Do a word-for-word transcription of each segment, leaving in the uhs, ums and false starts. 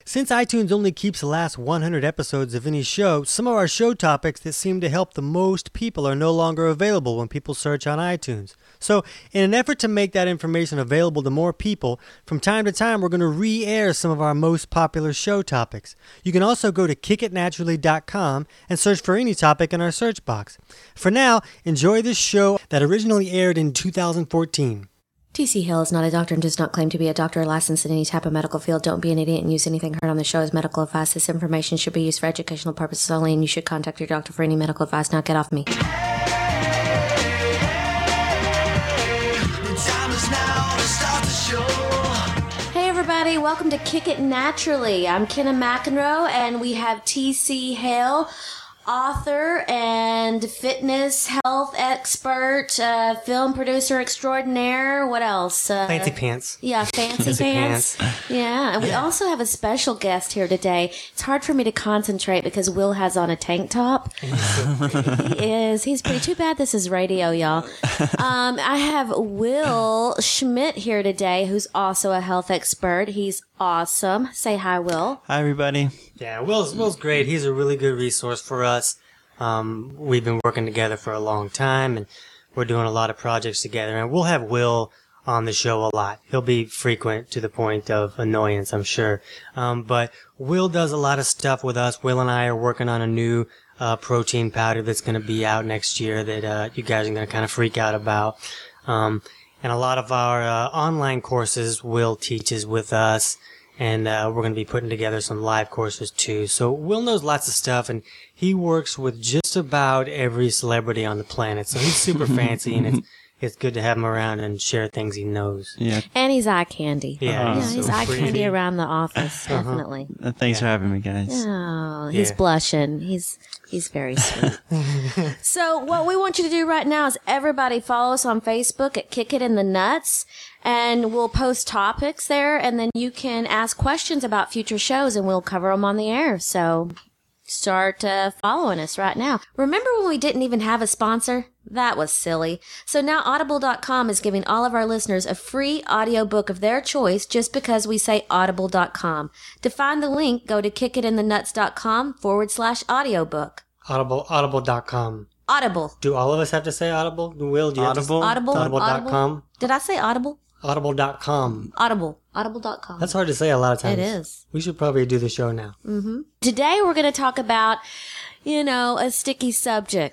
Since iTunes only keeps the last one hundred episodes of any show, some of our show topics that seem to help the most people are no longer available when people search on iTunes. So, in an effort to make that information available to more people, from time to time we're going to re-air some of our most popular show topics. You can also go to kick it naturally dot com and search for any topic in our search box. For now, enjoy this show that originally aired in two thousand fourteen. T C Hill is not a doctor and does not claim to be a doctor or licensed in any type of medical field. Don't be an idiot and use anything heard on the show as medical advice. This information should be used for educational purposes only, and you should contact your doctor for any medical advice. Now get off me. Hey everybody, welcome to Kick It Naturally. I'm Kenna McEnroe, and we have T C Hill, author and fitness health expert, uh, film producer extraordinaire. What else? Uh, Fancy pants. Yeah, fancy, Fancy pants. pants. Yeah, and we also have a special guest here today. It's hard for me to concentrate because Will has on a tank top. He is. He's pretty. Too bad this is radio, y'all. Um, I have Will Schmidt here today, who's also a health expert. He's awesome. Say hi, Will. Hi, everybody. Yeah, Will's, Will's great. He's a really good resource for us. Um, we've been working together for a long time, and we're doing a lot of projects together. And we'll have Will on the show a lot. He'll be frequent to the point of annoyance, I'm sure. Um, but Will does a lot of stuff with us. Will and I are working on a new uh, protein powder that's going to be out next year that uh, you guys are going to kind of freak out about. Um, and a lot of our uh, online courses Will teaches with us. And uh, we're going to be putting together some live courses too. So Will knows lots of stuff, and he works with just about every celebrity on the planet. So he's super fancy, and it's it's good to have him around and share things he knows. Yeah. And he's eye candy. Yeah, yeah he's he's so eye pretty. candy around the office, definitely. Uh, thanks for having me, guys. Oh, he's Yeah. blushing. He's he's very sweet. So what we want you to do right now is everybody follow us on Facebook at Kick It in the Nuts, and we'll post topics there, and then you can ask questions about future shows, and we'll cover them on the air. So start uh, following us right now. Remember when we didn't even have a sponsor? That was silly. So now audible dot com is giving all of our listeners a free audiobook of their choice just because we say audible dot com. To find the link, go to kickitinthenuts.com forward slash audiobook. Audible, audible dot com. Audible. Do all of us have to say Audible? Will, do you Audible? have to Audible. Audible dot com? Did I say audible? Audible dot com. Audible. Audible dot com. That's hard to say a lot of times. It is. We should probably do the show now. Mm-hmm. Today we're going to talk about, you know, a sticky subject.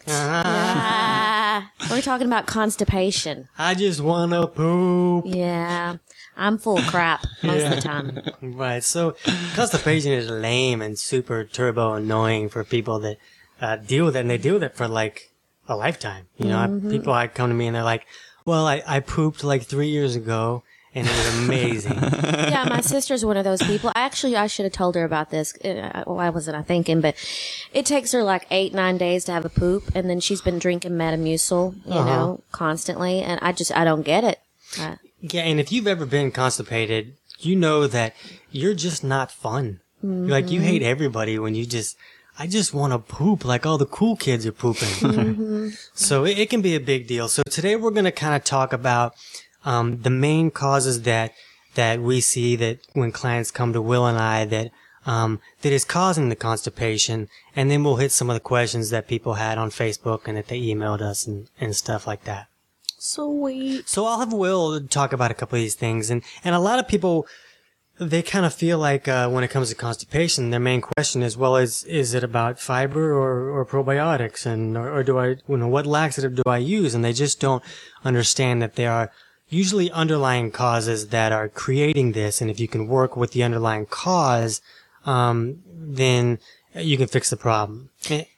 Ah, we're talking about constipation. I just want to poop. Yeah. I'm full of crap most of the time. Right. So constipation is lame and super turbo annoying for people that uh, deal with it, and they deal with it for like a lifetime. You know, Mm-hmm. I, people I come to me and they're like, "Well, I, I pooped like three years ago, and it was amazing." Yeah, my sister's one of those people. Actually, I should have told her about this. Uh, Why wasn't I thinking? But it takes her like eight, nine days to have a poop, and then she's been drinking Metamucil, you Uh-huh. know, constantly. And I just, I don't get it. Uh, Yeah, and if you've ever been constipated, you know that you're just not fun. Mm-hmm. Like, you hate everybody when you just, I just want to poop like all the cool kids are pooping. Mm-hmm. So it, it can be a big deal. So today we're going to kind of talk about um, the main causes that that we see that when clients come to Will and I that um, that is causing the constipation, and then we'll hit some of the questions that people had on Facebook and that they emailed us and, and stuff like that. Sweet. So I'll have Will talk about a couple of these things. And, and a lot of people, they kind of feel like uh, when it comes to constipation, their main question is, well, is is it about fiber or, or probiotics? And or, or do I, you know, what laxative do I use? And they just don't understand that there are usually underlying causes that are creating this. And if you can work with the underlying cause, um, then you can fix the problem.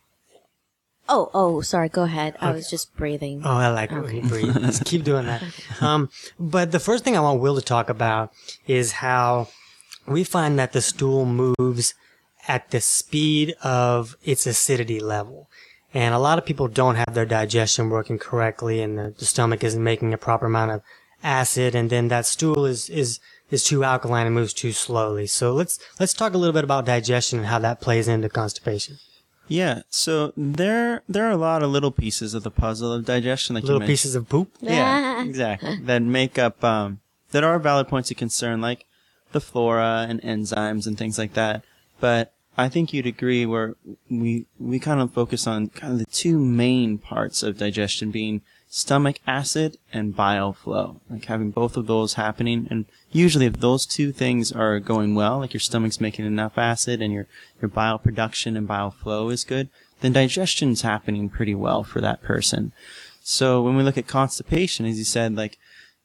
Oh, oh, sorry. Go ahead. I was just breathing. Oh, I like it when you breathe. Just keep doing that. Um, but the first thing I want Will to talk about is how we find that the stool moves at the speed of its acidity level. And a lot of people don't have their digestion working correctly, and the, the stomach isn't making a proper amount of acid, and then that stool is, is, is too alkaline and moves too slowly. So let's, let's talk a little bit about digestion and how that plays into constipation. Yeah, so there there are a lot of little pieces of the puzzle of digestion, like you Little mentioned. pieces of poop. Yeah, exactly. That make up um, that are valid points of concern. Like the flora and enzymes and things like that. But I think you'd agree where we we kind of focus on kind of the two main parts of digestion being stomach acid and bile flow, like having both of those happening. And usually if those two things are going well, like your stomach's making enough acid and your, your bile production and bile flow is good, then digestion's happening pretty well for that person. So when we look at constipation, as you said, like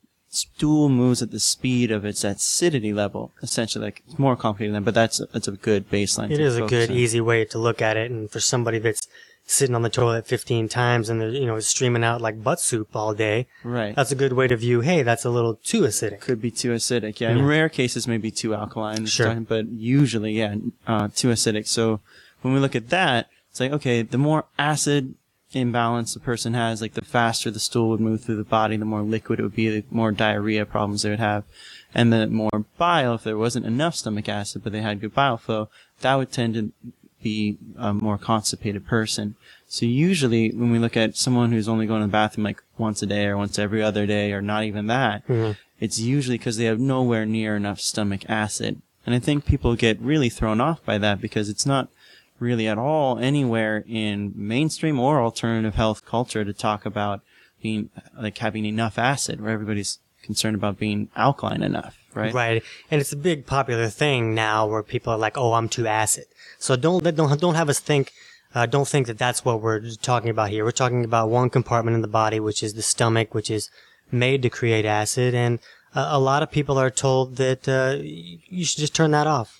stool moves at the speed of its acidity level, essentially. Like it's more complicated than that, but that's that's a good baseline. It to is a focus good, on. easy way to look at it. And for somebody that's sitting on the toilet fifteen times and they're, you know, streaming out like butt soup all day, Right. that's a good way to view, hey, that's a little too acidic. Could be too acidic. Yeah, Yeah. in rare cases, maybe too alkaline. Sure. But usually, yeah, uh, too acidic. So when we look at that, it's like, okay, the more acid imbalance the person has, like the faster the stool would move through the body, the more liquid it would be, the more diarrhea problems they would have. And the more bile, if there wasn't enough stomach acid, but they had good bile flow, that would tend to be a more constipated person. So usually when we look at someone who's only going to the bathroom like once a day or once every other day or not even that, Mm-hmm. it's usually because they have nowhere near enough stomach acid. And I think people get really thrown off by that because it's not really at all anywhere in mainstream or alternative health culture to talk about being like having enough acid, where everybody's concerned about being alkaline enough, right? Right. And it's a big popular thing now where people are like, oh, I'm too acid. So don't, don't, don't have us think, uh, don't think that that's what we're talking about here. We're talking about one compartment in the body, which is the stomach, which is made to create acid. And uh, a lot of people are told that, uh, you should just turn that off.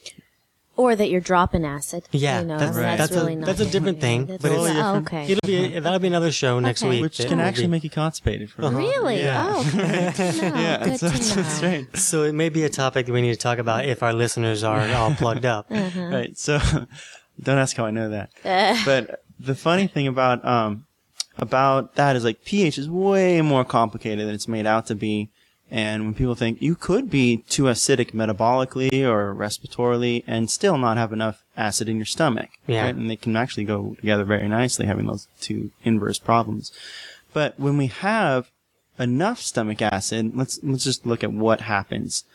Or that you're dropping acid. Yeah, you know, that's, right. that's, that's, really a, not. that's a different thing. That's But a- it's, oh, okay. it'll be, that'll be another show next Okay. week. Which that can will actually be- make you constipated. For Uh-huh. Really? Yeah. Oh, good to know. Yeah, good so to it's know. it's strange. So it may be a topic that we need to talk about if our listeners are all plugged up. Uh-huh. Right. So don't ask how I know that. Uh, But the funny thing about um about that is like pH is way more complicated than it's made out to be. And when people think you could be too acidic metabolically or respiratorily and still not have enough acid in your stomach, Yeah. right? And they can actually go together very nicely, having those two inverse problems. But when we have enough stomach acid, let's let's just look at what happens.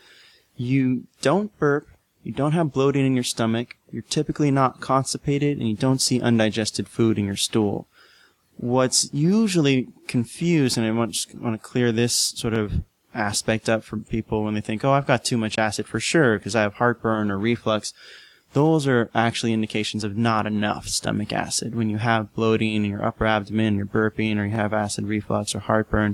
You don't burp, you don't have bloating in your stomach, you're typically not constipated, and you don't see undigested food in your stool. What's usually confused, and I want, just want to clear this sort of aspect up for people when they think, oh, I've got too much acid for sure because I have heartburn or reflux. Those are actually indications of not enough stomach acid. When you have bloating in your upper abdomen, you're burping, or you have acid reflux or heartburn,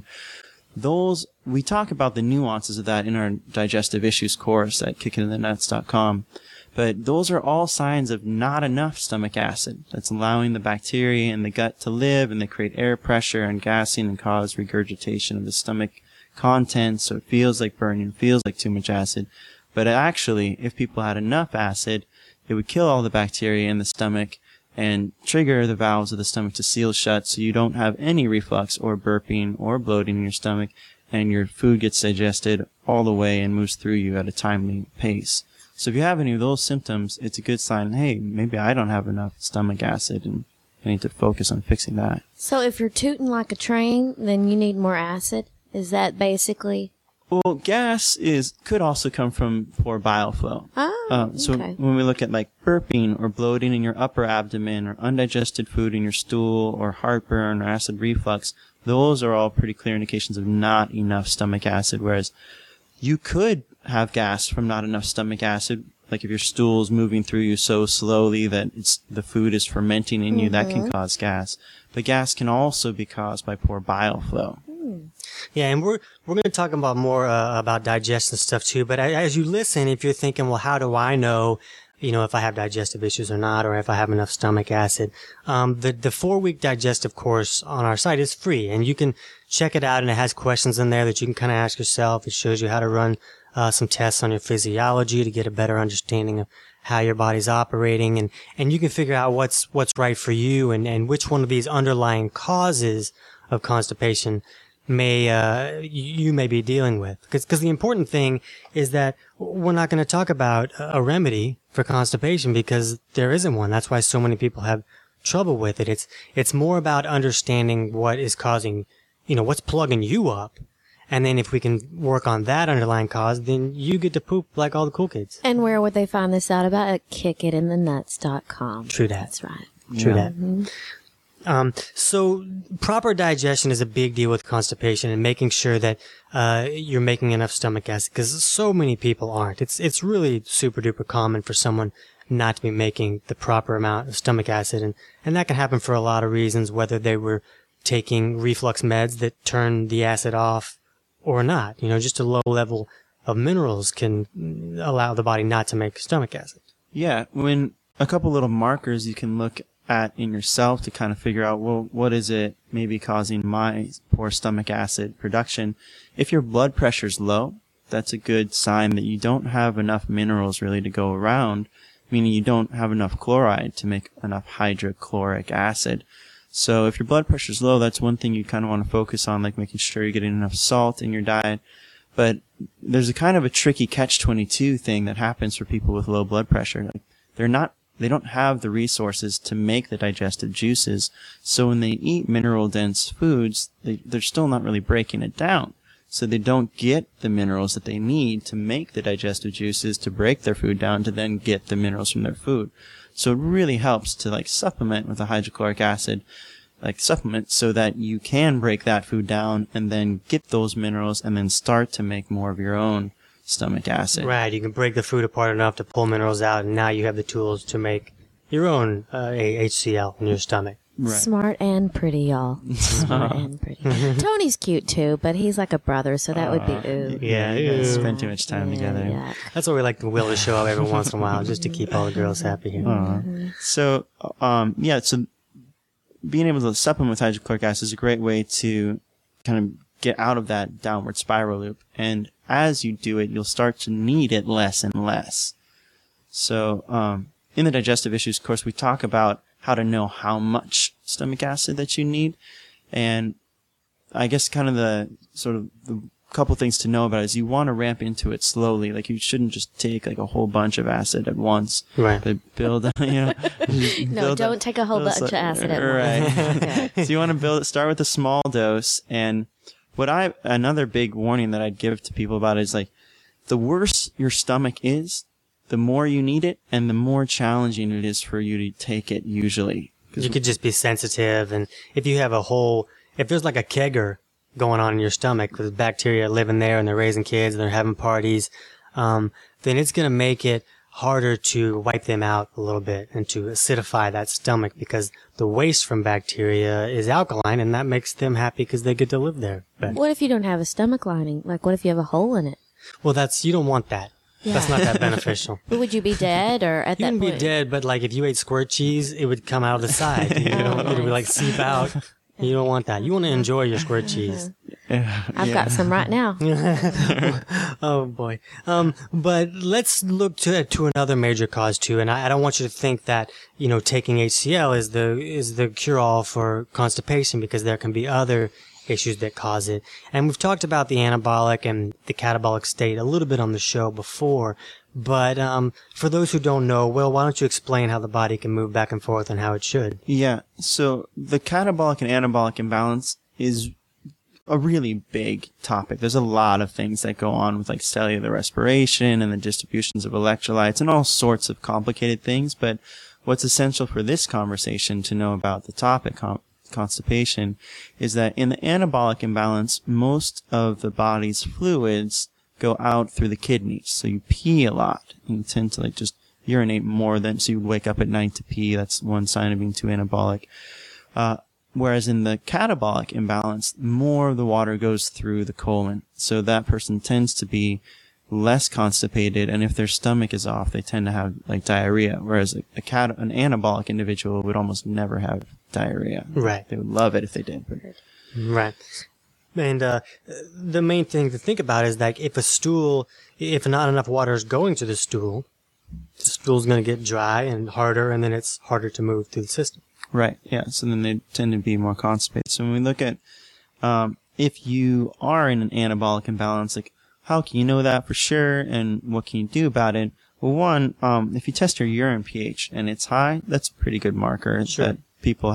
those, we talk about the nuances of that in our digestive issues course at kick it in the nuts dot com. But those are all signs of not enough stomach acid. That's allowing the bacteria in the gut to live, and they create air pressure and gassing and cause regurgitation of the stomach contents, so it feels like burning, feels like too much acid. But actually, if people had enough acid, it would kill all the bacteria in the stomach and trigger the valves of the stomach to seal shut, so you don't have any reflux or burping or bloating in your stomach, and your food gets digested all the way and moves through you at a timely pace. So if you have any of those symptoms, it's a good sign, hey, maybe I don't have enough stomach acid, and I need to focus on fixing that. so if you're tooting like a train, then you need more acid? Is that basically? Well, gas is could also come from poor bile flow. Oh, Uh, so okay. when we look at like burping or bloating in your upper abdomen or undigested food in your stool or heartburn or acid reflux, those are all pretty clear indications of not enough stomach acid, whereas you could have gas from not enough stomach acid. Like if your stool's moving through you so slowly that it's the food is fermenting in you, that can cause gas. But gas can also be caused by poor bile flow. Yeah, and we're we're going to talk about more uh, about digestion stuff too. But as you listen, if you're thinking, well, how do I know, you know, if I have digestive issues or not, or if I have enough stomach acid? Um, the the four week digestive course on our site is free, and you can check it out. And it has questions in there that you can kind of ask yourself. It shows you how to run uh, some tests on your physiology to get a better understanding of how your body's operating, and and you can figure out what's what's right for you, and and which one of these underlying causes of constipation may uh, you may be dealing with. Because because the important thing is that we're not going to talk about a remedy for constipation because there isn't one. That's why so many people have trouble with it. It's it's more about understanding what is causing, you know, what's plugging you up, And then if we can work on that underlying cause, then you get to poop like all the cool kids. And where would they find this out about? At kick it in the nuts dot com. True that. That's right. True Yeah. that. Um, so proper digestion is a big deal with constipation and making sure that uh, you're making enough stomach acid, because so many people aren't. It's it's really super duper common for someone not to be making the proper amount of stomach acid, and, and that can happen for a lot of reasons, whether they were taking reflux meds that turn the acid off or not. You know, just a low level of minerals can allow the body not to make stomach acid. Yeah, when a couple little markers you can look at in yourself to kind of figure out, well, what is it maybe causing my poor stomach acid production? If your blood pressure's low, that's a good sign that you don't have enough minerals really to go around, meaning you don't have enough chloride to make enough hydrochloric acid. So if your blood pressure's low, that's one thing you kind of want to focus on, like making sure you're getting enough salt in your diet. But there's a kind of a tricky catch twenty-two thing that happens for people with low blood pressure. Like they're not They don't have the resources to make the digestive juices, so when they eat mineral-dense foods, they, they're still not really breaking it down. So they don't get the minerals that they need to make the digestive juices to break their food down to then get the minerals from their food. So it really helps to like supplement with a hydrochloric acid, like supplement, so that you can break that food down and then get those minerals and then start to make more of your own stomach acid. Right, you can break the food apart enough to pull minerals out, and now you have the tools to make your own uh, H C L in your stomach. Right. Smart and pretty, y'all. Smart and pretty. Tony's cute too, but he's like a brother, so that would be ooh. Yeah, You guys ew. spend too much time Yeah, together. yeah. That's why we like to wheel the show up every once in a while, just to keep all the girls happy here. Aw. So, um, yeah, so being able to supplement with hydrochloric acid is a great way to kind of get out of that downward spiral loop. And as you do it, you'll start to need it less and less. So, um, in the digestive issues course, we talk about how to know how much stomach acid that you need. And I guess kind of the sort of the couple things to know about is you want to ramp into it slowly. Like you shouldn't just take like a whole bunch of acid at once. Right. But build, you know. No, build don't up- take a whole build bunch of up- acid at Right. once. Okay. So you want to build start with a small dose. And what I another big warning that I'd give to people about it is like the worse your stomach is, the more you need it, and the more challenging it is for you to take it usually. You could just be sensitive, and if you have a whole, if there's like a kegger going on in your stomach with bacteria living there and they're raising kids and they're having parties, um, then it's going to make it harder to wipe them out a little bit and to acidify that stomach, because the waste from bacteria is alkaline, and that makes them happy because they get to live there. But, What if you don't have a stomach lining? Like, what if you have a hole in it? well, that's, you don't want that. That's not that beneficial. But would you be dead, or at You that can point? be dead, but like if you ate squirt cheese, it would come out of the side. You know, it would like seep out. You don't want that. You want to enjoy your squirt cheese. I've got some right now. Oh boy. Um, but let's look to to another major cause too. And I, I don't want you to think that, you know, taking H C L is the is the cure all for constipation, because there can be other issues that cause it. And we've talked about the anabolic and the catabolic state a little bit on the show before. But um, for those who don't know, Will, why don't you explain how the body can move back and forth and how it should? Yeah. So the catabolic and anabolic imbalance is a really big topic. There's a lot of things that go on with like cellular respiration and the distributions of electrolytes and all sorts of complicated things. But what's essential for this conversation to know about the topic, com- constipation, is that in the anabolic imbalance, most of the body's fluids go out through the kidneys. So you pee a lot, and you tend to like just urinate more than, so you would wake up at night to pee. That's one sign of being too anabolic. Uh, whereas in the catabolic imbalance, more of the water goes through the colon. So that person tends to be less constipated, and if their stomach is off, they tend to have like diarrhea. Whereas a, a cat, an anabolic individual would almost never have diarrhea. Right. They would love it if they did. But Right. And uh, the main thing to think about is that if a stool, if not enough water is going to the stool, the stool's going to get dry and harder, and then it's harder to move through the system. Right, yeah. So then they tend to be more constipated. So when we look at um, if you are in an anabolic imbalance, like how can you know that for sure, and what can you do about it? Well, one, um, if you test your urine pH and it's high, that's a pretty good marker Sure. that people have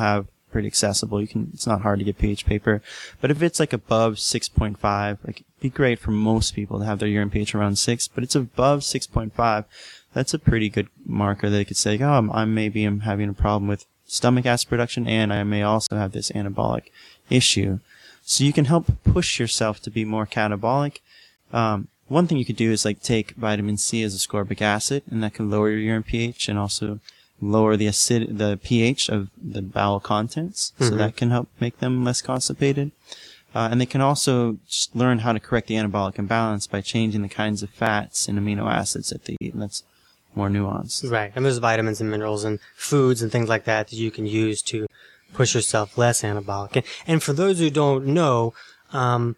pretty accessible. You can, it's not hard to get pH paper. But if it's like above six point five, like it'd be great for most people to have their urine pH around six, but it's above six point five. That's a pretty good marker that they could say, oh, I'm, I'm maybe I'm having a problem with stomach acid production, and I may also have this anabolic issue. So you can help push yourself to be more catabolic. Um, one thing you could do is like take vitamin C as ascorbic acid, and that can lower your urine pH and also lower the acid, the pH of the bowel contents. Mm-hmm. So that can help make them less constipated. Uh, and they can also just learn how to correct the anabolic imbalance by changing the kinds of fats and amino acids that they eat. And that's more nuanced. Right. And there's vitamins and minerals and foods and things like that that you can use to push yourself less anabolic. And, and for those who don't know, um,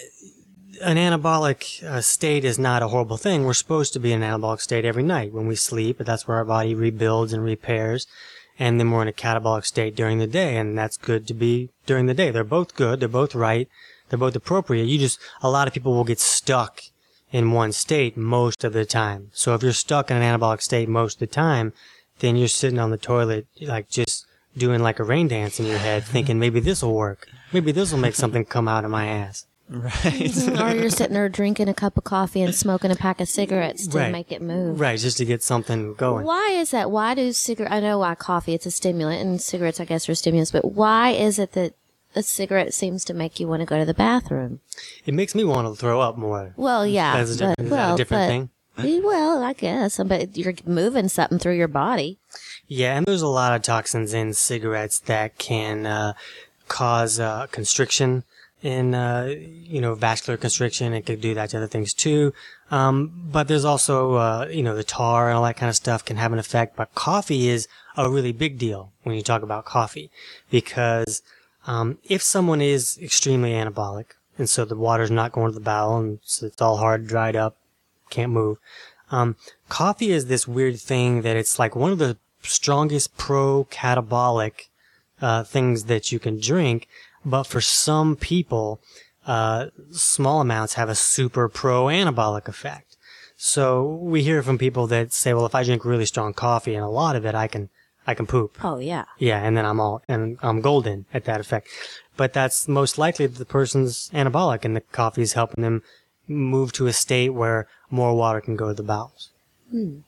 an anabolic uh, state is not a horrible thing. We're supposed to be in an anabolic state every night when we sleep, but that's where our body rebuilds and repairs. And then we're in a catabolic state during the day, and that's good to be during the day. They're both good. They're both right. They're both appropriate. You just, a lot of people will get stuck in one state most of the time. So if you're stuck in an anabolic state most of the time, then you're sitting on the toilet, like just doing like a rain dance in your head, thinking maybe this will work. Maybe this will make something come out of my ass. Right. Or you're sitting there drinking a cup of coffee and smoking a pack of cigarettes to Right. make it move. Right, just to get something going. Why is that? Why do cigarettes, I know why coffee, it's a stimulant, and cigarettes, I guess, are stimulants, but why is it that a cigarette seems to make you want to go to the bathroom? It makes me want to throw up more. Well, yeah. That's a but, different, is well, that a different but, thing? Well, I guess, but you're moving something through your body. Yeah, and there's a lot of toxins in cigarettes that can uh, cause uh, constriction in, uh, you know, vascular constriction. It could do that to other things too. Um, but there's also, uh, you know, the tar and all that kind of stuff can have an effect. But coffee is a really big deal when you talk about coffee, because um, if someone is extremely anabolic, and so the water's not going to the bowel, and so it's all hard, dried up, can't move. Um, coffee is this weird thing that it's like one of the strongest pro-catabolic uh, things that you can drink. But for some people, uh, small amounts have a super pro-anabolic effect. So we hear from people that say, well, if I drink really strong coffee and a lot of it, I can, I can poop. Oh, yeah. Yeah. And then I'm all, and I'm golden at that effect. But that's most likely the person's anabolic, and the coffee is helping them move to a state where more water can go to the bowels. Hmm.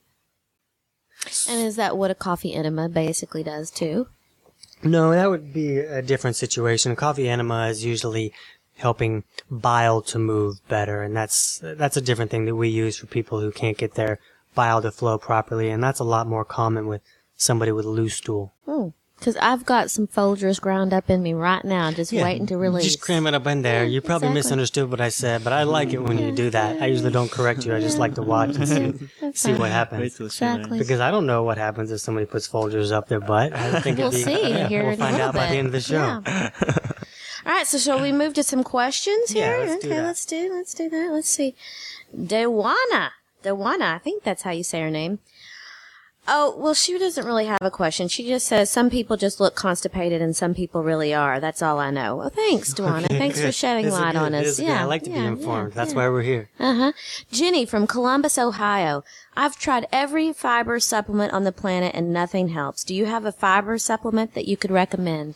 And is that what a coffee enema basically does too? No, that would be a different situation. Coffee enema is usually helping bile to move better, and that's that's a different thing that we use for people who can't get their bile to flow properly, and that's a lot more common with somebody with a loose stool. Oh, because I've got some Folgers ground up in me right now, just Yeah, waiting to release. Just cram it up in there. Yeah, You probably exactly. misunderstood what I said, but I like it when you do that. I usually don't correct you. I just like to watch and see, see what Wait happens. till it's in there. Exactly. Because I don't know what happens if somebody puts Folgers up their butt. I think We'll it'd be, see yeah, here we'll in find a little out bit. by the end of the show. Yeah. All right, so shall we move to some questions Yeah, here? let's do okay, that. let's do let's do that. Let's see. Dewana. Dewana, I think that's how you say her name. Oh, well, she doesn't really have a question. She just says some people just look constipated and some people really are. That's all I know. Well, thanks, Dewana. Okay, Thanks for good. shedding This is light good. on This us. is good. Yeah, I like to be yeah, informed. yeah, That's yeah. why we're here. Uh-huh. Jenny from Columbus, Ohio. I've tried every fiber supplement on the planet and nothing helps. Do you have a fiber supplement that you could recommend?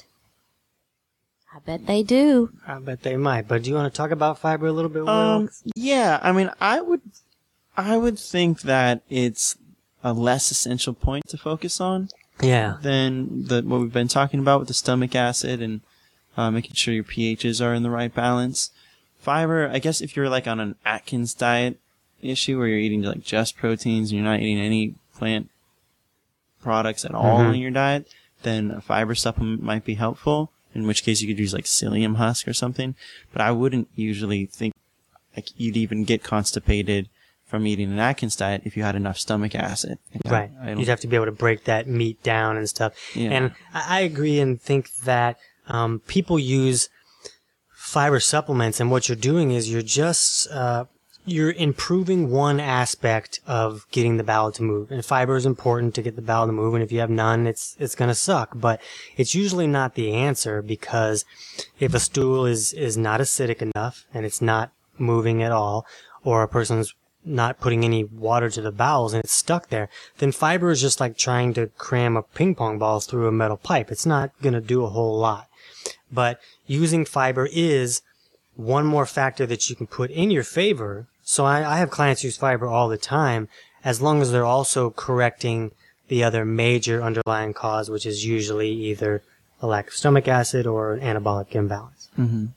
I bet they do. I bet they might. But do you want to talk about fiber a little bit, Will? Um, yeah, I mean, I would, I would think that it's a less essential point to focus on yeah. than the what we've been talking about with the stomach acid and uh, making sure your pHs are in the right balance. Fiber, I guess, if you're like on an Atkins diet issue where you're eating like just proteins and you're not eating any plant products at all Mhm. in your diet, then a fiber supplement might be helpful. In which case you could use like psyllium husk or something. But I wouldn't usually think like you'd even get constipated from eating an Atkins diet if you had enough stomach acid. Like, Right. I, I don't, You'd have to be able to break that meat down and stuff. Yeah. And I I agree and think that um, people use fiber supplements, and what you're doing is you're just uh, you're improving one aspect of getting the bowel to move. And fiber is important to get the bowel to move, and if you have none, it's it's going to suck. But it's usually not the answer, because if a stool is is not acidic enough and it's not moving at all, or a person's not putting any water to the bowels and it's stuck there, then fiber is just like trying to cram a ping pong ball through a metal pipe. It's not going to do a whole lot. But using fiber is one more factor that you can put in your favor. So I, I have clients use fiber all the time, as long as they're also correcting the other major underlying cause, which is usually either a lack of stomach acid or an anabolic imbalance. Mm-hmm.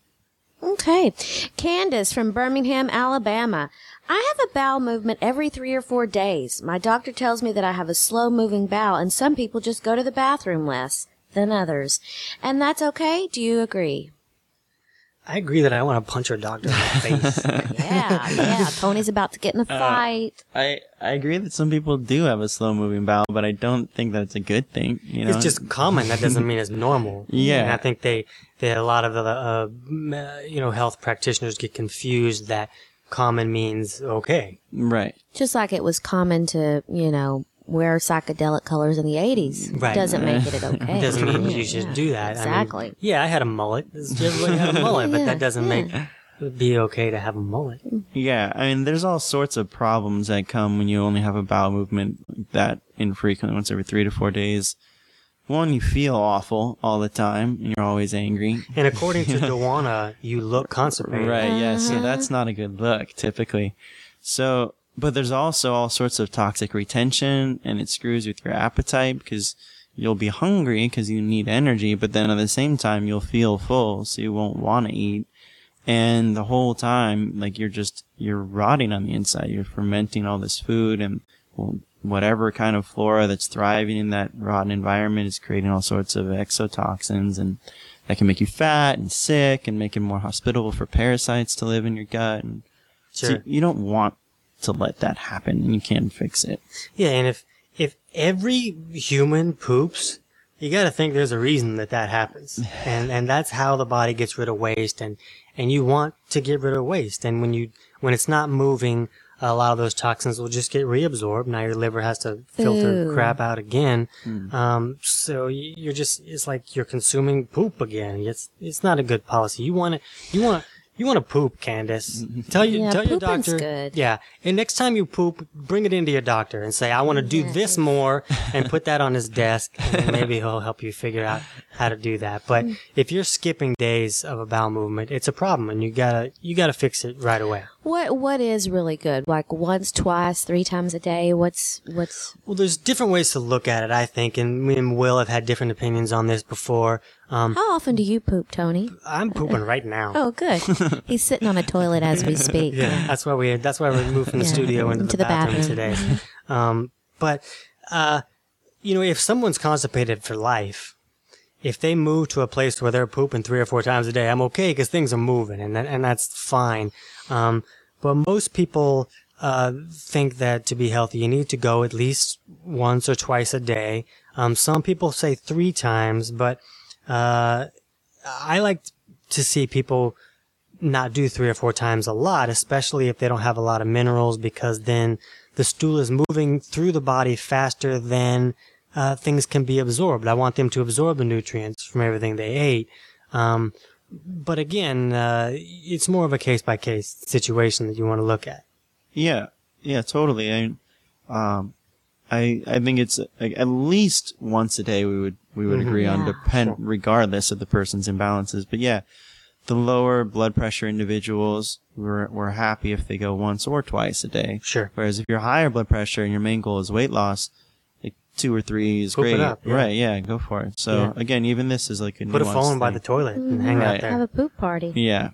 Okay. Candace from Birmingham, Alabama. I have a bowel movement every three or four days. My doctor tells me that I have a slow-moving bowel, and some people just go to the bathroom less than others. And that's okay? Do you agree? I agree that I want to punch her doctor in the face. Yeah, yeah. Tony's about to get in a fight. Uh, I, I agree that some people do have a slow moving bowel, but I don't think that's a good thing. You know? It's just common. That doesn't mean it's normal. Yeah. And I think they, they a lot of the, uh, you know, health practitioners get confused that common means okay. Right. Just like it was common to, you know, wear psychedelic colors in the eighties. Right. Doesn't make it okay. Doesn't mean Yeah, you should yeah. do that. Exactly. I mean, yeah, I had a mullet. Everybody had a mullet, but Yeah, that doesn't yeah. make it be okay to have a mullet. Yeah, I mean, there's all sorts of problems that come when you only have a bowel movement like that infrequently, once every three to four days. One, you feel awful all the time, and you're always angry. And according to Dewana, you look constipated. Right, yeah, so that's not a good look, typically. So, but there's also all sorts of toxic retention, and it screws with your appetite, because you'll be hungry because you need energy, but then at the same time, you'll feel full, so you won't want to eat. And the whole time, like, you're just, you're rotting on the inside. You're fermenting all this food, and well, whatever kind of flora that's thriving in that rotten environment is creating all sorts of exotoxins, and that can make you fat and sick and make it more hospitable for parasites to live in your gut. And Sure. so you don't want to let that happen, and you can fix it. Yeah, and if if every human poops, you got to think there's a reason that that happens, and and that's how the body gets rid of waste, and and you want to get rid of waste, and when you when it's not moving, a lot of those toxins will just get reabsorbed. Now your liver has to filter Ooh. crap out again. Um, so y- you're just it's like you're consuming poop again. It's it's not a good policy. You want to you want to. You want to poop, Candace. Tell you, Yeah, tell your pooping's doctor. good. Yeah, and next time you poop, bring it into your doctor and say, "I want to do this more," and put that on his desk. And maybe he'll help you figure out how to do that. But if you're skipping days of a bowel movement, it's a problem, and you gotta you gotta fix it right away. What What is really good? Like once, twice, three times a day? What's What's Well, there's different ways to look at it, I think, and me and Will have had different opinions on this before. Um, How often do you poop, Tony? I'm pooping right now. Oh, good. He's sitting on a toilet as we speak. Yeah, that's why we that's why we moved from the Yeah, studio into, into the, the bathroom, bathroom. today. Um, but uh, you know, if someone's constipated for life, if they move to a place where they're pooping three or four times a day, I'm okay because things are moving, and that, and that's fine. Um, but most people uh, think that to be healthy, you need to go at least once or twice a day. Um, some people say three times, but uh, I like to see people not do three or four times a lot, especially if they don't have a lot of minerals, because then the stool is moving through the body faster than uh, things can be absorbed. I want them to absorb the nutrients from everything they ate. Um, but again, uh, it's more of a case-by-case situation that you want to look at. Yeah, yeah, totally. I, um, I, I think it's like at least once a day we would we would agree on, Yeah. depend regardless of the person's imbalances. But yeah, the lower blood pressure individuals, we're we're happy if they go once or twice a day. Sure. Whereas if you're higher blood pressure and your main goal is weight loss, like two or three is Poop it great. up, yeah. Right? Yeah, go for it. So Yeah. again, even this is like a Put a nuanced phone by thing. the toilet and hang Right. out there. Have a poop party. Yeah.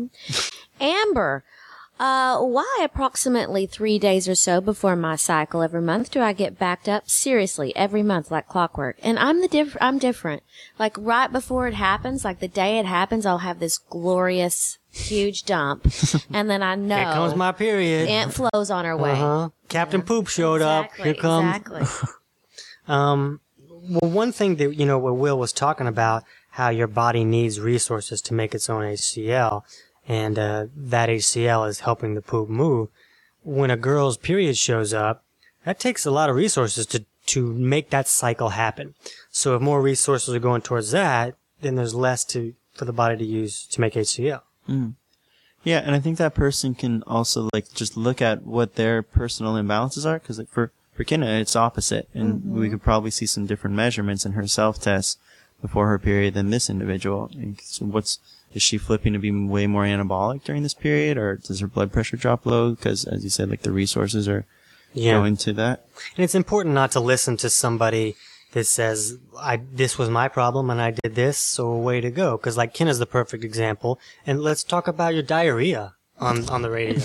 Amber, uh, why approximately three days or so before my cycle every month do I get backed up? Seriously, every month like clockwork. And I'm the diff- I'm different. Like right before it happens, like the day it happens, I'll have this glorious huge dump, and then I know Here comes my period. Aunt Flo's on her way. Uh-huh. Captain Poop showed Exactly, up. Here comes. Exactly. Um, well, one thing that, you know, what Will was talking about, how your body needs resources to make its own H C L, and uh, that H C L is helping the poop move. When a girl's period shows up, that takes a lot of resources to, to make that cycle happen. So if more resources are going towards that, then there's less to for the body to use to make H C L. Yeah, and I think that person can also like just look at what their personal imbalances are, because like for for Kenna, it's opposite, and mm-hmm. we could probably see some different measurements in her self-test before her period than this individual. So what's is she flipping to be way more anabolic during this period, or does her blood pressure drop low? Because as you said, like the resources are yeah. going to that. And it's important not to listen to somebody that says, I, this was my problem and I did this, so way to go. Because like Kenna's the perfect example. And let's talk about your diarrhea on, on the radio.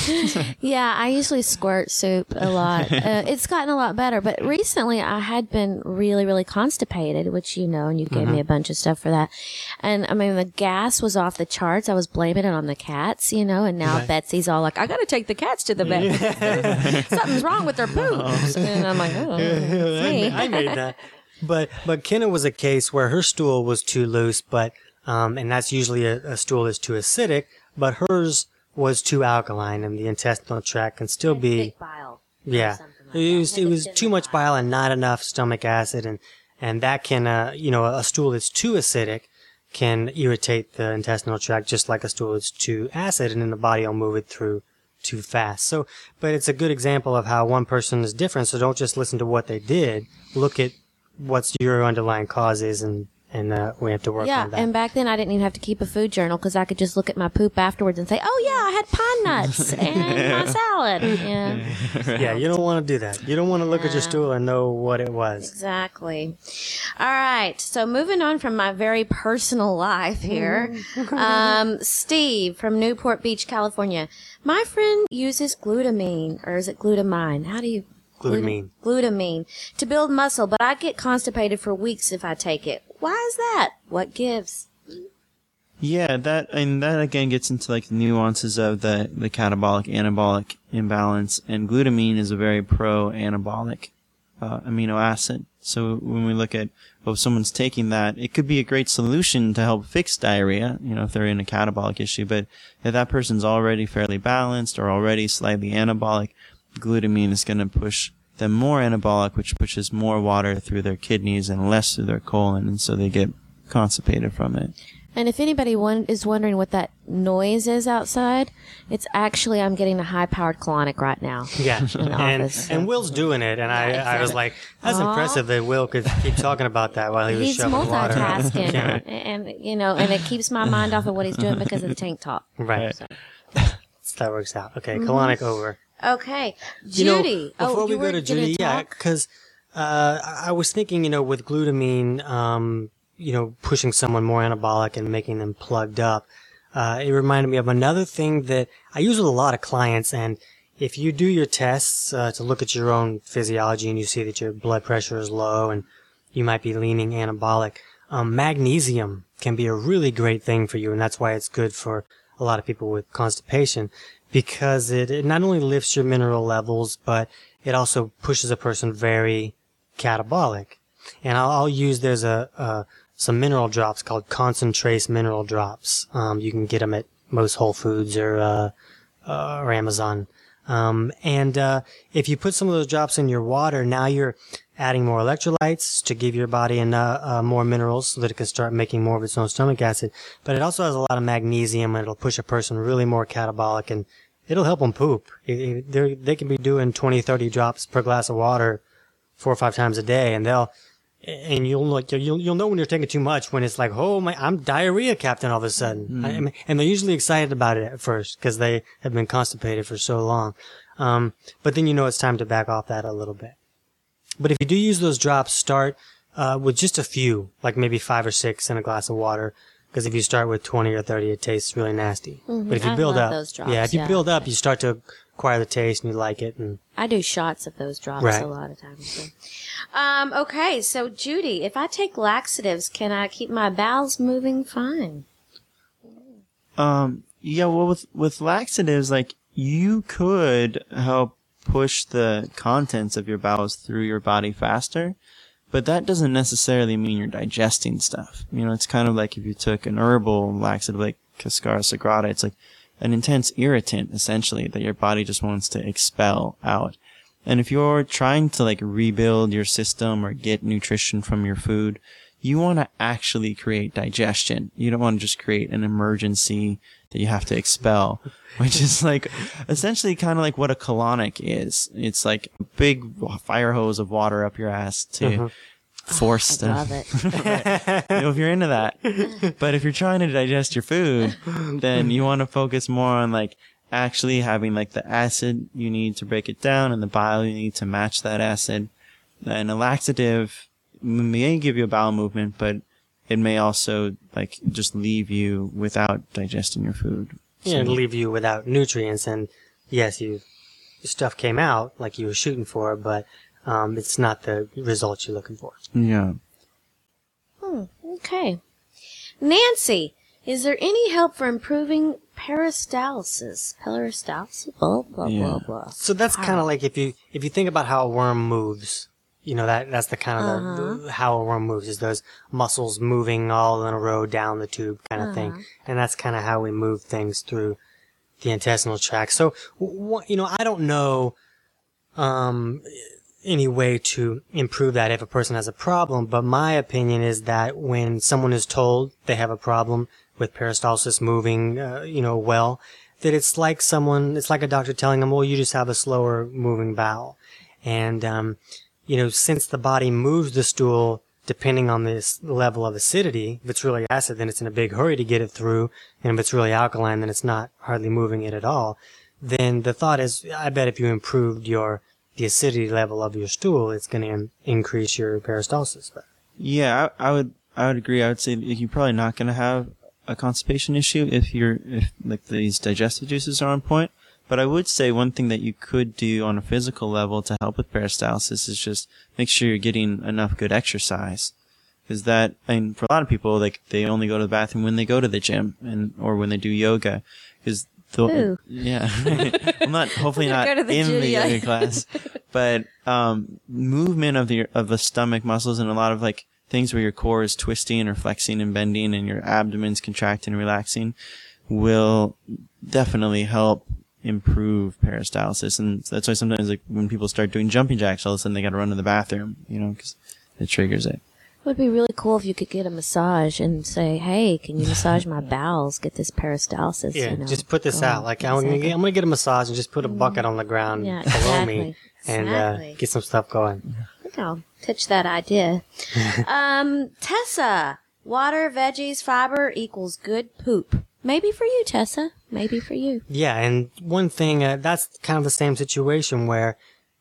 Yeah, I usually squirt soup a lot. Uh, it's gotten a lot better. But recently I had been really, really constipated, which you know, and you gave mm-hmm. me a bunch of stuff for that. And I mean, the gas was off the charts. I was blaming it on the cats, you know, and now right. Betsy's all like, I got to take the cats to the vet. Something's wrong with their poops. And I'm like, oh, it's me. I made that. But, but Kenna was a case where her stool was too loose, but, um, and that's usually a, a stool that's too acidic, but hers was too alkaline, and the intestinal tract can still be, bile yeah, like it was, it was too much bile and not enough stomach acid, and, and that can, uh, you know, a stool that's too acidic can irritate the intestinal tract just like a stool that's too acid, and then the body will move it through too fast. So, but it's a good example of how one person is different, so don't just listen to what they did, look at what's your underlying cause is, and And uh, we have to work yeah, on that. Yeah, and back then I didn't even have to keep a food journal because I could just look at my poop afterwards and say, oh, yeah, I had pine nuts and my salad. Yeah, yeah, you don't want to do that. You don't want to look yeah. at your stool and know what it was. Exactly. All right, so moving on from my very personal life here, um, Steve from Newport Beach, California. My friend uses glutamine, or is it glutamine? How do you... Glutamine. Glutamine to build muscle, but I get constipated for weeks if I take it. Why is that? What gives? Yeah, that and that again gets into like the nuances of the the catabolic anabolic imbalance. And glutamine is a very pro-anabolic uh, amino acid. So when we look at well, if someone's taking that, it could be a great solution to help fix diarrhea. You know, if they're in a catabolic issue, but if that person's already fairly balanced or already slightly anabolic, glutamine is going to push them more anabolic, which pushes more water through their kidneys and less through their colon, and so they get constipated from it. And if anybody one is wondering what that noise is outside, it's actually I'm getting a high-powered colonic right now. Yeah, and, office, so. and Will's doing it, and I, I was like, that's Aww. impressive that Will could keep talking about that while he was he's shoveling water. He's multitasking, and, and you know, and it keeps my mind off of what he's doing because of the tank top. Right. So. That works out. Okay, mm-hmm. colonic over. Okay, Judy. You know, before oh, we go to Judy, yeah, because uh, I was thinking, you know, with glutamine, um, you know, pushing someone more anabolic and making them plugged up, uh, it reminded me of another thing that I use with a lot of clients. And if you do your tests uh, to look at your own physiology and you see that your blood pressure is low and you might be leaning anabolic, um, magnesium can be a really great thing for you, and that's why it's good for a lot of people with constipation. Because it, it not only lifts your mineral levels, but it also pushes a person very catabolic. And I'll, I'll use, there's a, uh, some mineral drops called Concentrace mineral drops. Um, you can get them at most Whole Foods or, uh, uh or Amazon. Um, and, uh, if you put some of those drops in your water, now you're adding more electrolytes to give your body enough, uh, more minerals so that it can start making more of its own stomach acid. But it also has a lot of magnesium, and it'll push a person really more catabolic, and it'll help them poop. It, it, they can be doing twenty, thirty drops per glass of water four or five times a day, and they'll, and you'll like, you'll, you'll know when you're taking too much when it's like, oh my, I'm diarrhea captain all of a sudden. Mm. I, I mean, and they're usually excited about it at first because they have been constipated for so long. Um, but then you know it's time to back off that a little bit. But if you do use those drops, start uh, with just a few, like maybe five or six in a glass of water. Because if you start with twenty or thirty, it tastes really nasty. Mm-hmm. But if you I build love up, those drops, yeah, if you yeah. build up, you start to acquire the taste and you like it. And I do shots of those drops right. a lot of times. So. Um, okay, so Judy, if I take laxatives, can I keep my bowels moving fine? Um, yeah, well, with with laxatives, like you could help push the contents of your bowels through your body faster. But that doesn't necessarily mean you're digesting stuff. You know, it's kind of like if you took an herbal laxative like Cascara sagrada, it's like an intense irritant, essentially, that your body just wants to expel out. And if you're trying to, like, rebuild your system or get nutrition from your food, you want to actually create digestion. You don't want to just create an emergency that you have to expel, which is like essentially kind of like what a colonic is. It's like a big fire hose of water up your ass to mm-hmm. force oh, I love it. Right. You know, if you're into that. But if you're trying to digest your food, then you want to focus more on like actually having like the acid you need to break it down and the bile you need to match that acid. And a laxative may give you a bowel movement, but it may also like just leave you without digesting your food. So. Yeah, leave you without nutrients. And yes, you stuff came out like you were shooting for, but um, it's not the results you're looking for. Yeah. Hmm, okay. Nancy, is there any help for improving peristalsis? Peristalsis? Blah, blah, yeah. blah, blah. So that's kind of like if you if you think about how a worm moves. You know, that that's the kind of uh-huh. the, how a worm moves, is those muscles moving all in a row down the tube kind of uh-huh. thing. And that's kind of how we move things through the intestinal tract. So, w- you know, I don't know um, any way to improve that if a person has a problem, but my opinion is that when someone is told they have a problem with peristalsis moving, uh, you know, well, that it's like someone, it's like a doctor telling them, well, you just have a slower moving bowel. And, um, you know, since the body moves the stool depending on this level of acidity, if it's really acid, then it's in a big hurry to get it through. And if it's really alkaline, then it's not hardly moving it at all. Then the thought is, I bet if you improved your, the acidity level of your stool, it's going to in, increase your peristalsis. Yeah, I, I would, I would agree. I would say you're probably not going to have a constipation issue if you're, if like these digestive juices are on point. But I would say one thing that you could do on a physical level to help with peristalsis is just make sure you're getting enough good exercise. Because that, I mean, for a lot of people, like, they only go to the bathroom when they go to the gym and, or when they do yoga. Because Ooh. Yeah. I'm not, hopefully not the in gym, the yeah. yoga class. But, um, movement of the, of the stomach muscles and a lot of like things where your core is twisting or flexing and bending and your abdomen's contracting and relaxing will definitely help improve peristalsis. And that's why sometimes like when people start doing jumping jacks, all of a sudden they got to run to the bathroom, you know, because it triggers it. It would be really cool if you could get a massage and say, hey, can you massage my bowels, get this peristalsis? Yeah, you know, just put this going. out. Like, exactly. I'm going to I'm gonna get a massage and just put a bucket on the ground yeah, below exactly. me and exactly. uh, get some stuff going. I think I'll pitch that idea. um, Tessa, water, veggies, fiber equals good poop. Maybe for you, Tessa. Maybe for you. Yeah, and one thing, uh, that's kind of the same situation where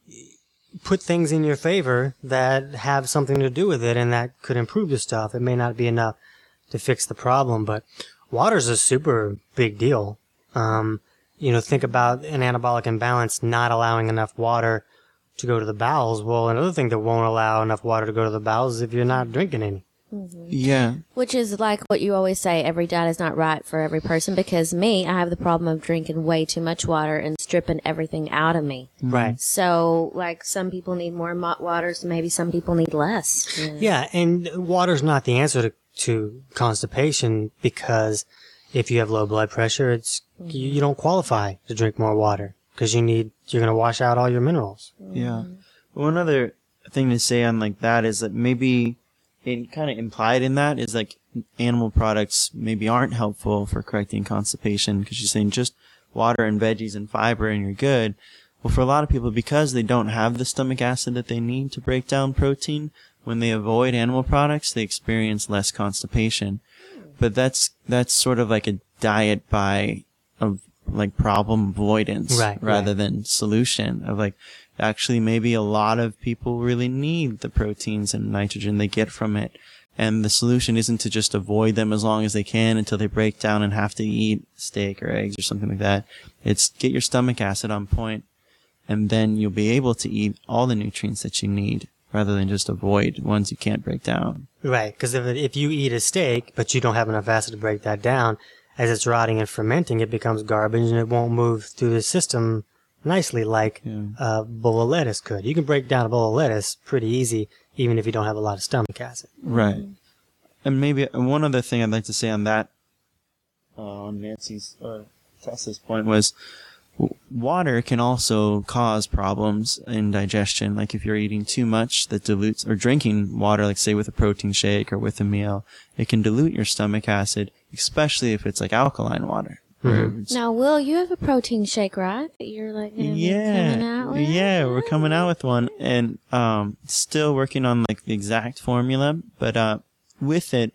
put things in your favor that have something to do with it and that could improve the stuff. It may not be enough to fix the problem, but water's a super big deal. Um, you know, think about an anabolic imbalance not allowing enough water to go to the bowels. Well, another thing that won't allow enough water to go to the bowels is if you're not drinking any. Mm-hmm. Yeah. Which is like what you always say, every diet is not right for every person, because me, I have the problem of drinking way too much water and stripping everything out of me. Right. So, like, some people need more mo- water, so maybe some people need less. You know? Yeah, and water's not the answer to, to constipation, because if you have low blood pressure, it's mm-hmm. you, you don't qualify to drink more water because you need you're going to wash out all your minerals. Mm-hmm. Yeah. One other thing to say on like that is that maybe it kind of implied in that is like animal products maybe aren't helpful for correcting constipation, because you're saying just water and veggies and fiber and you're good. Well, for a lot of people, because they don't have the stomach acid that they need to break down protein, when they avoid animal products, they experience less constipation. But that's that's sort of like a diet by of like problem avoidance, right, rather right. than solution of like, actually maybe a lot of people really need the proteins and nitrogen they get from it. And the solution isn't to just avoid them as long as they can until they break down and have to eat steak or eggs or something like that. It's get your stomach acid on point, and then you'll be able to eat all the nutrients that you need rather than just avoid ones you can't break down. Right, because if, if you eat a steak, but you don't have enough acid to break that down, as it's rotting and fermenting, it becomes garbage and it won't move through the system nicely like yeah. a bowl of lettuce could. You can break down a bowl of lettuce pretty easy, even if you don't have a lot of stomach acid. Right. And maybe one other thing I'd like to say on that, uh, on Nancy's, or Tessa's point was, water can also cause problems in digestion. Like if you're eating too much that dilutes, or drinking water, like say with a protein shake or with a meal, it can dilute your stomach acid, especially if it's like alkaline water. Mm-hmm. Now, Will, you have a protein shake, right? That you're like gonna be Yeah, coming out with? yeah, we're coming out with one, and um, still working on like the exact formula. But uh, with it,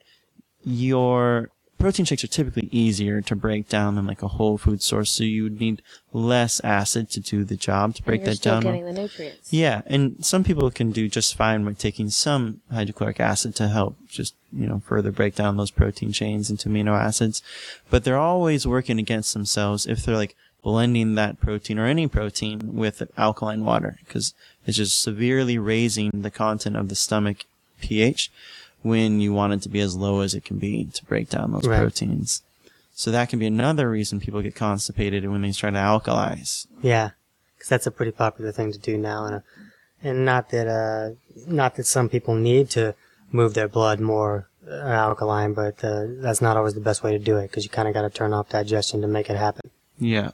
your protein shakes are typically easier to break down than like a whole food source, so you would need less acid to do the job to break and you're that still down. getting the nutrients. Yeah, and some people can do just fine by taking some hydrochloric acid to help just, you know, further break down those protein chains into amino acids. But they're always working against themselves if they're like blending that protein or any protein with alkaline water, because it's just severely raising the content of the stomach pH when you want it to be as low as it can be to break down those Right. proteins. So that can be another reason people get constipated when they try to alkalize. Yeah, because that's a pretty popular thing to do now, and uh, and not that uh, not that some people need to move their blood more uh, alkaline, but uh, that's not always the best way to do it, because you kind of got to turn off digestion to make it happen. Yeah.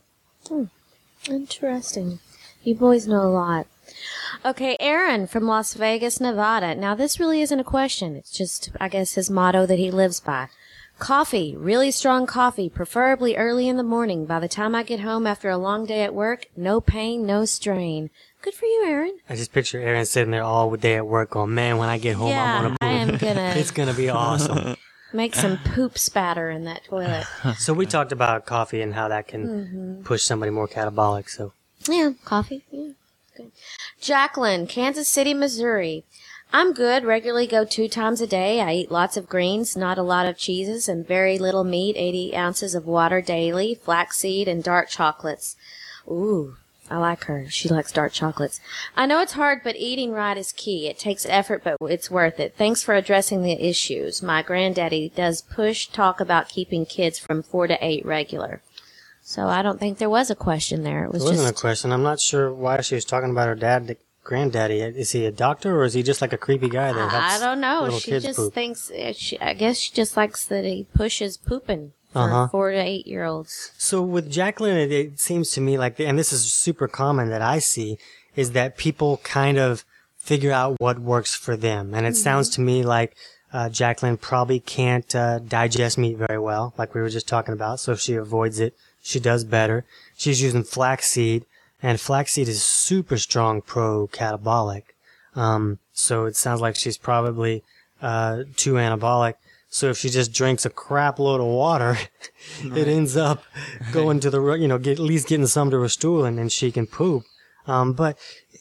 Interesting. You boys know a lot. Okay, Aaron from Las Vegas, Nevada. Now, this really isn't a question. It's just, I guess, his motto that he lives by. Coffee, really strong coffee, preferably early in the morning. By the time I get home after a long day at work, no pain, no strain. Good for you, Aaron. I just picture Aaron sitting there all day at work going, man, when I get home, yeah, I'm going to I am poop. gonna It's going to be awesome. make some poop spatter in that toilet. So we talked about coffee and how that can Mm-hmm. push somebody more catabolic, so. Yeah, coffee. Yeah, good. Jacqueline, Kansas City, Missouri. I'm good. Regularly go two times a day. I eat lots of greens, not a lot of cheeses, and very little meat, eighty ounces of water daily, flaxseed, and dark chocolates. Ooh, I like her. She likes dark chocolates. I know it's hard, but eating right is key. It takes effort, but it's worth it. Thanks for addressing the issues. My granddaddy does push talk about keeping kids from four to eight regular. So I don't think there was a question there. It was There wasn't just a question. I'm not sure why she was talking about her dad, the granddaddy. Is he a doctor, or is he just like a creepy guy that I helps don't know. little She kids just poop? thinks. uh, She, I guess she just likes that he pushes pooping for Uh-huh. four to eight year olds. So with Jacqueline, it, it seems to me like, and this is super common that I see, is that people kind of figure out what works for them. And it sounds to me like uh, Jacqueline probably can't uh, digest meat very well, like we were just talking about. So if she avoids it, she does better. She's using flaxseed, and flaxseed is super strong pro-catabolic. Um, so it sounds like she's probably uh, too anabolic. So if she just drinks a crap load of water, it ends up going to the, you know, get, at least getting some to her stool, and then she can poop. Um, but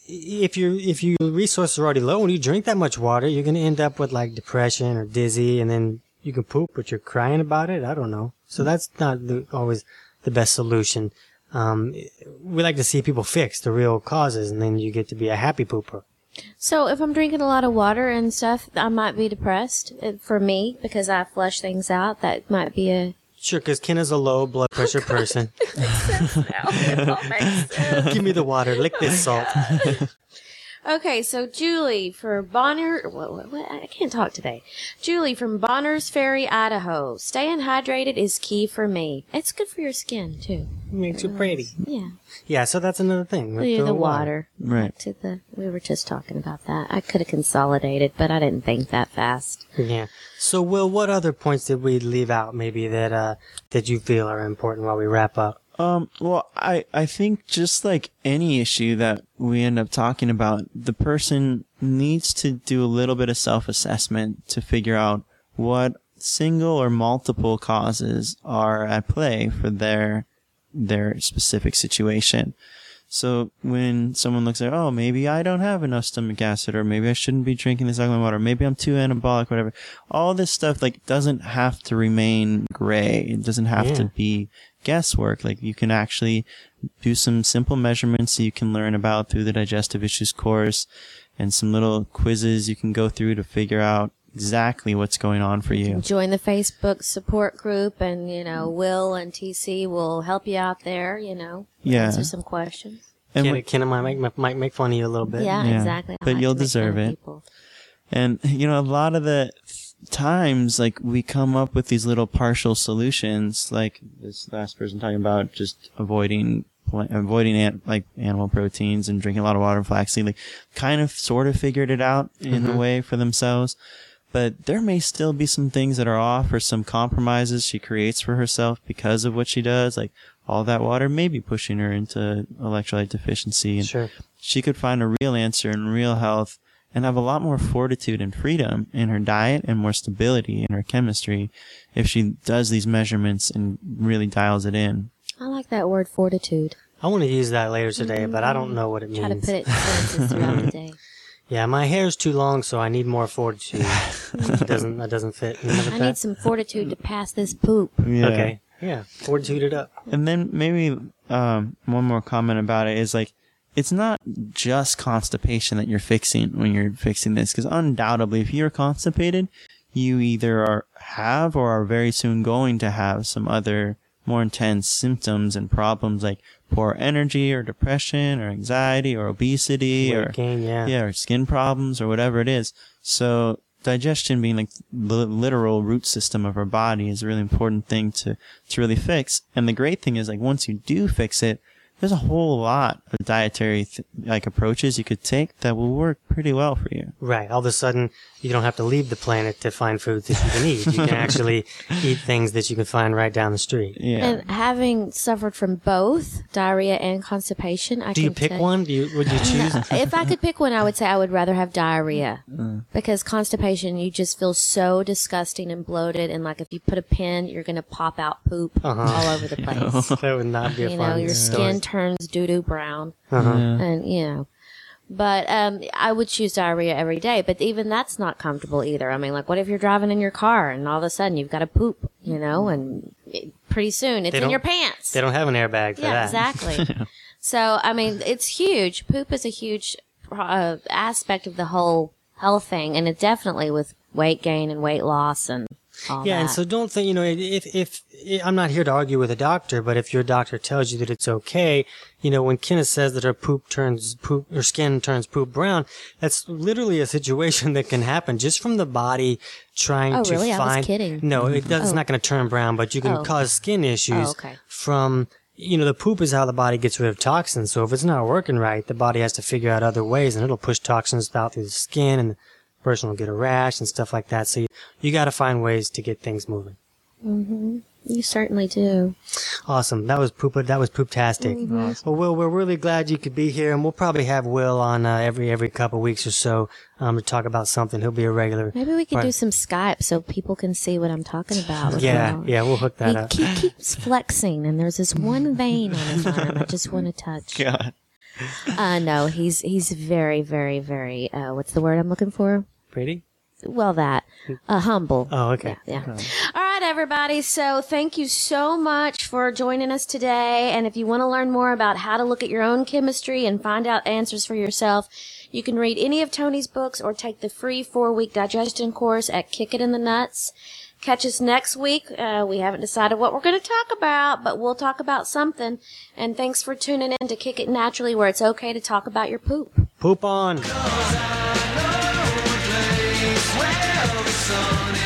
if you if your resources are already low, when you drink that much water, you're going to end up with like depression or dizzy, and then you can poop, but you're crying about it. I don't know. So that's not the, always the best solution. Um, we like to see people fix the real causes, and then you get to be a happy pooper. So if I'm drinking a lot of water and stuff, I might be depressed. Uh, For me, because I flush things out, that might be a. Sure, because Ken is a low blood pressure person. It all makes sense. Give me the water. Lick this salt. Okay, so Julie for Bonner, what, what, what, I can't talk today. Julie from Bonners Ferry, Idaho. Staying hydrated is key for me. It's good for your skin too. Makes you pretty. Yeah, Yeah, so that's another thing. with the, the water. Right. Back to the, we were just talking about that. I could have consolidated, but I didn't think that fast. Yeah. So, Will, what other points did we leave out, maybe that uh that you feel are important while we wrap up? Um, well, I, I think just like any issue that we end up talking about, the person needs to do a little bit of self-assessment to figure out what single or multiple causes are at play for their, their specific situation. So when someone looks at, oh, maybe I don't have enough stomach acid, or maybe I shouldn't be drinking this alkaline water, maybe I'm too anabolic, whatever. All this stuff, like, doesn't have to remain gray. It doesn't have Yeah. to be guesswork. Like, you can actually do some simple measurements that you can learn about through the digestive issues course, and some little quizzes you can go through to figure out exactly what's going on for you. Join the Facebook support group, and, you know, Will and T C will help you out there, you know. Yeah. Answer some questions. And Ken, we- Ken might make, might make fun of you a little bit. Yeah, Yeah. exactly. I But like you'll to make fun deserve of it. people. And, you know, a lot of the times, like, we come up with these little partial solutions, like this last person talking about just avoiding pl- avoiding an- like animal proteins and drinking a lot of water and flaxseed, like kind of sort of figured it out in Mm-hmm. a way for themselves. But there may still be some things that are off or some compromises she creates for herself because of what she does. Like all that water may be pushing her into electrolyte deficiency. And Sure. she could find a real answer in real health and have a lot more fortitude and freedom in her diet and more stability in her chemistry if she does these measurements and really dials it in. I like that word, fortitude. I want to use that later today, but I don't know what it Try to means. put it in sentences throughout the day. Yeah, my hair's too long, so I need more fortitude. It doesn't that doesn't fit? You know I that? need some fortitude to pass this poop. Yeah. Okay. Yeah, fortitude it up. And then maybe um, one more comment about it is like, it's not just constipation that you're fixing when you're fixing this, because undoubtedly, if you're constipated, you either are have or are very soon going to have some other more intense symptoms and problems like poor energy or depression or anxiety or obesity Weight or gain, yeah. yeah, or skin problems or whatever it is. So digestion being like the literal root system of our body is a really important thing to, to really fix. And the great thing is like once you do fix it, there's a whole lot of dietary th- like approaches you could take that will work pretty well for you. Right. All of a sudden, you don't have to leave the planet to find foods that you can eat. You can actually eat things that you can find right down the street. Yeah. And having suffered from both diarrhea and constipation, I Do you can pick tell- one? Do you, would you choose? If I could pick one, I would say I would rather have diarrhea Mm. because constipation, you just feel so disgusting and bloated, and like if you put a pin, you're gonna pop out poop Uh-huh. all over the place. That would not be a You fun know, your story. skin turns doo doo brown, Uh-huh. Yeah. and you know. But um, I would choose diarrhea every day. But even that's not comfortable either. I mean, like, what if you're driving in your car and all of a sudden you've got to poop, you know, and it, pretty soon it's They in don't- your pants. They don't have an airbag for Yeah, that. exactly. So, I mean, it's huge. Poop is a huge uh, aspect of the whole health thing, and it definitely with weight gain and weight loss and all Yeah, that. and so don't think, you know, if, if, if, I'm not here to argue with a doctor, but if your doctor tells you that it's okay, you know, when Kenneth says that her poop turns poop, her skin turns poop brown, that's literally a situation that can happen just from the body trying Oh, to really? I was find. kidding. No, it does, it's Oh. not going to turn brown, but you can Oh. cause skin issues Oh, okay. from, you know, the poop is how the body gets rid of toxins. So if it's not working right, the body has to figure out other ways, and it'll push toxins out through the skin, and the person will get a rash and stuff like that. So you, you got to find ways to get things moving. You certainly do. Awesome. That was poop. That was pooptastic. Well, Will, we're really glad you could be here, and we'll probably have Will on uh, every every couple weeks or so um, to talk about something. He'll be a regular. Maybe we could part- do some Skype so people can see what I'm talking about. with Yeah, Will. yeah, we'll hook that He up. keep, keeps flexing, and there's this one vein on his arm I just want to touch. God. Uh, no, he's he's very, very, very. Uh, what's the word I'm looking for? Pretty. Well, that uh, humble. Oh, okay. Yeah. yeah. All right, everybody. So thank you so much for joining us today. And if you want to learn more about how to look at your own chemistry and find out answers for yourself, you can read any of Tony's books or take the free four-week digestion course at Kick It in the Nuts. Catch us next week. Uh, we haven't decided what we're going to talk about, but we'll talk about something. And thanks for tuning in to Kick It Naturally, where it's okay to talk about your poop. Poop on. Well, the sun